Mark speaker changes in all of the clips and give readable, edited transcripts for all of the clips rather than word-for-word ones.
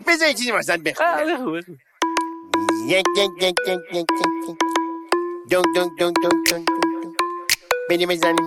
Speaker 1: بذار یه چیزی واسط بخونم. دونگ دونگ دونگ دونگ دونگ بریم بزنیم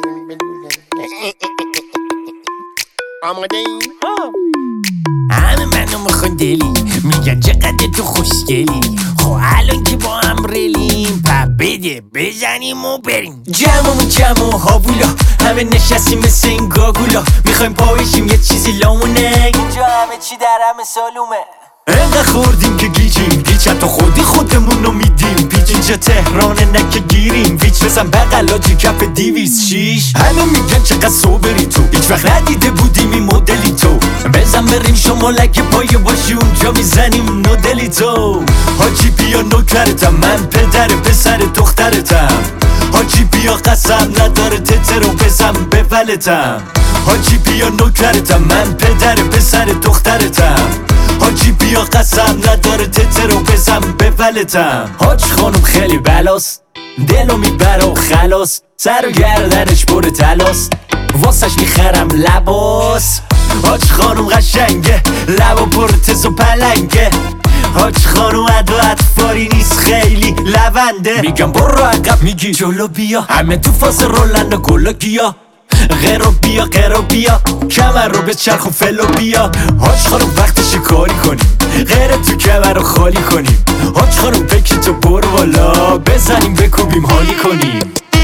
Speaker 1: آماده ای؟
Speaker 2: همه منو میخوان دلی، میگن چقدر تو خوشگلی. خب الان که با هم ریلیم، بده بزنیم و بریم. جمع و هاوولا، همه نشستیم مثل این گاگولا. میخوایم پایشیم یه چیزی لامونه، اینجا همه چی در همه سالومه. انقدر خوردیم که گیجیم، گیج حتی خودمون رو میدیم. پیچ اینجا تهرانه نکه گیریم، ویچ بزن بغلاجی کف 206. همه میگن چقدر صبری تو، هیچ وقت ندیده بودیم این مدلی تو. بزن بریم شمالک پایه باشی، اونجا میزنیم نودلی تو. حاجی بیا نوکرتم، من پدر پسر دخترتم. حاجی بیا قسم نداره تتر رو بزن بولتم. حاجی بیا نوکرتم، من پدر پسر دخترتم. حاجی بیا قسم نداره تتر رو بزن بولتم. حاج خانم خیلی بلاست، دلو میبره و خلاص. سر و گردنش پر تلاست، واسش میخرم لباس. حاج خانم قشنگه، لبا پر تز و پلنگه. حاج خانم عدو اطفاری نیست، خیلی لونده. میگم برو عقب، میگی جلو بیا. همه تو فاز رولن و گلا گیا. غیرو بیا کمر رو به چرخ و فلو بیا. حاج خانم وقتش کاری کنیم، غیر تو کمر رو خالی کنیم. حاج خانم بکی تو برو بالا، بزنیم بکوبیم حالی کنیم.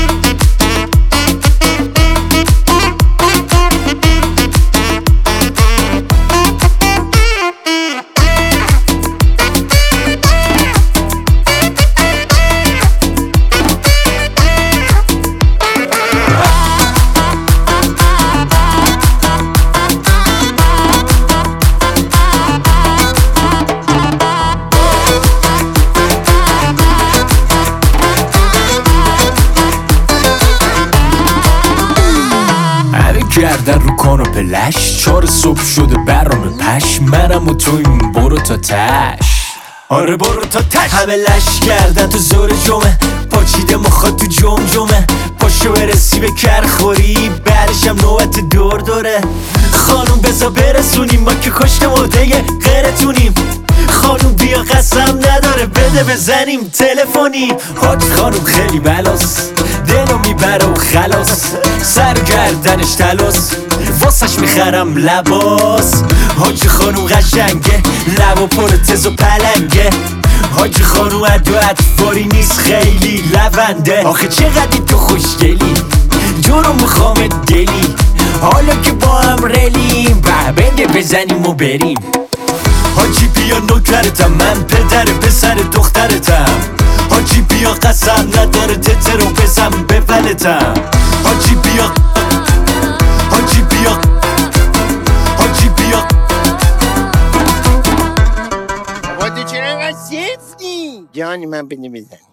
Speaker 2: گردن رو کاناپلش، 4 صبح شده برام پش. منم و تویم برو تا تش، آره برو تا تش. همه لش کردن تو زور جمعه، پاچیده مخواد تو جمجمه. پاشو برسی به کرخوری، بعدشم نوبت دوره. خانوم بزا برسونیم، ما که کشت مرده غیرتونیم. خانوم بیا قسم نداره بده بزنیم تلفنی. حاج خانوم خیلی بلاست، دلو میبره و خلاص. سر گردنش تلاس، واسش میخرم لباس. حاج خانوم قشنگه، لبا پر تز و پلنگه. حاج خانوم عدو اطفاری نیست، خیلی لونده. آخه چقدر تو خوشگلی، جورو میخوام دلی. حالا که با هم ریلیم، بده بزنیم و بریم. حاجی بیا نوکرتم، من پدر پسر دخترتم. حاجی بیا قسم نداره تتر رو بزن بولتم. حاجی بیا
Speaker 1: بابا تو چرا انقدر سفتی؟ جانی من بده بزن.